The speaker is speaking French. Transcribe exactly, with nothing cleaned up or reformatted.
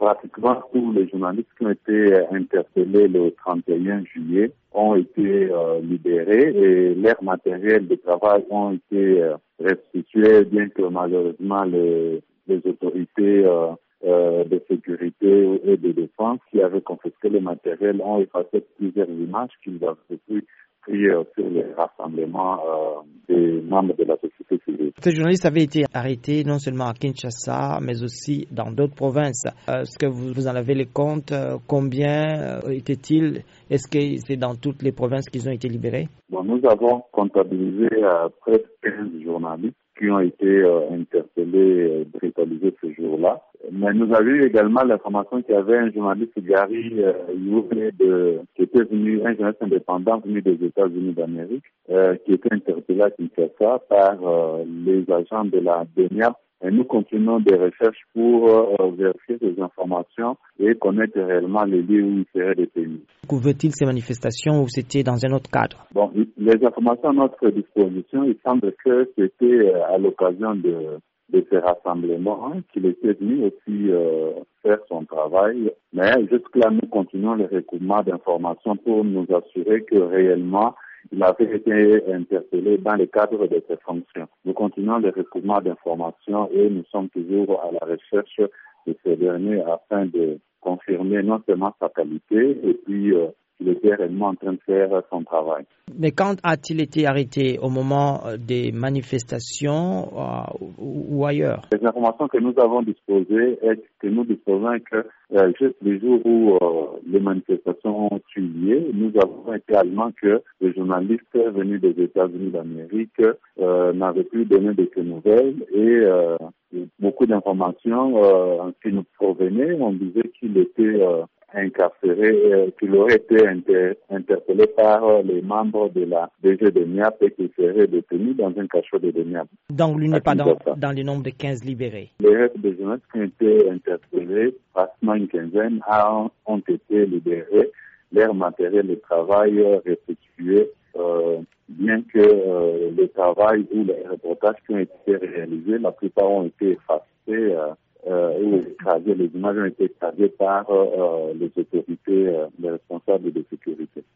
pratiquement tous les journalistes qui ont été interpellés le trente et un juillet ont été euh, libérés et leurs matériels de travail ont été euh, restitués, bien que malheureusement les, les autorités euh, euh, de sécurité et de défense qui avaient confisqué le matériel ont effacé plusieurs images qu'ils avaient pu pris euh, sur les rassemblements euh, des membres de la société civile. Ces journalistes avaient été arrêtés non seulement à Kinshasa, mais aussi dans d'autres provinces. Euh, est-ce que vous, vous en avez les comptes? Euh, combien euh, étaient-ils? Est-ce que c'est dans toutes les provinces qu'ils ont été libérés? Bon, nous avons comptabilisé euh, près de quinze journalistes qui ont été euh, interpellés et brutalisés ce jour-là. Mais nous avions également l'information qu'il y avait un journaliste, Gary euh, Youré, de qui était venu, un journaliste indépendant venu des États-Unis d'Amérique, euh, qui était interpellé à Kinshasa par euh, les agents de la D E N I A P. Et nous continuons des recherches pour euh, vérifier ces informations et connaître réellement les lieux où il serait détenu. Couvre-t-il ces manifestations ou c'était dans un autre cadre? Bon, les informations à notre disposition, il semble que c'était à l'occasion de, de ces rassemblements hein, qu'il était venu aussi euh, faire son travail. Mais jusque-là, nous continuons le recouvrement d'informations pour nous assurer que réellement, il avait été interpellé dans le cadre de ses fonctions. Nous continuons le recouvrement d'informations et nous sommes toujours à la recherche de ces derniers afin de confirmer non seulement sa qualité et puis euh, qu'il était réellement en train de faire son travail. Mais quand a-t-il été arrêté? Au moment des manifestations euh, ou, ou ailleurs? Les informations que nous avons disposées est que nous disposons que euh, juste les jours où euh, les manifestations ont eu lieu, nous avons été allemands que les journalistes venus des États-Unis d'Amérique euh, n'avaient plus donné de ces nouvelles et euh, beaucoup d'informations euh, qui nous provenaient, on disait qu'il était euh, incarcéré, euh, qu'il aurait été inter- interpellé par euh, les membres de la D G de N I A P et qu'il serait détenu dans un cachot de N I A P. Donc, lui n'est pas dans, dans le nombre de quinze libérés. Les restes des journalistes qui ont été interpellés, pratiquement une quinzaine, ont été libérés, leur matériel de travail restitué, euh, bien que euh, le travail ou les reportages qui ont été réalisés, la plupart ont été effacés euh, euh, ou écrasés, les images ont été écrasées par euh, les autorités, euh, les responsables de sécurité.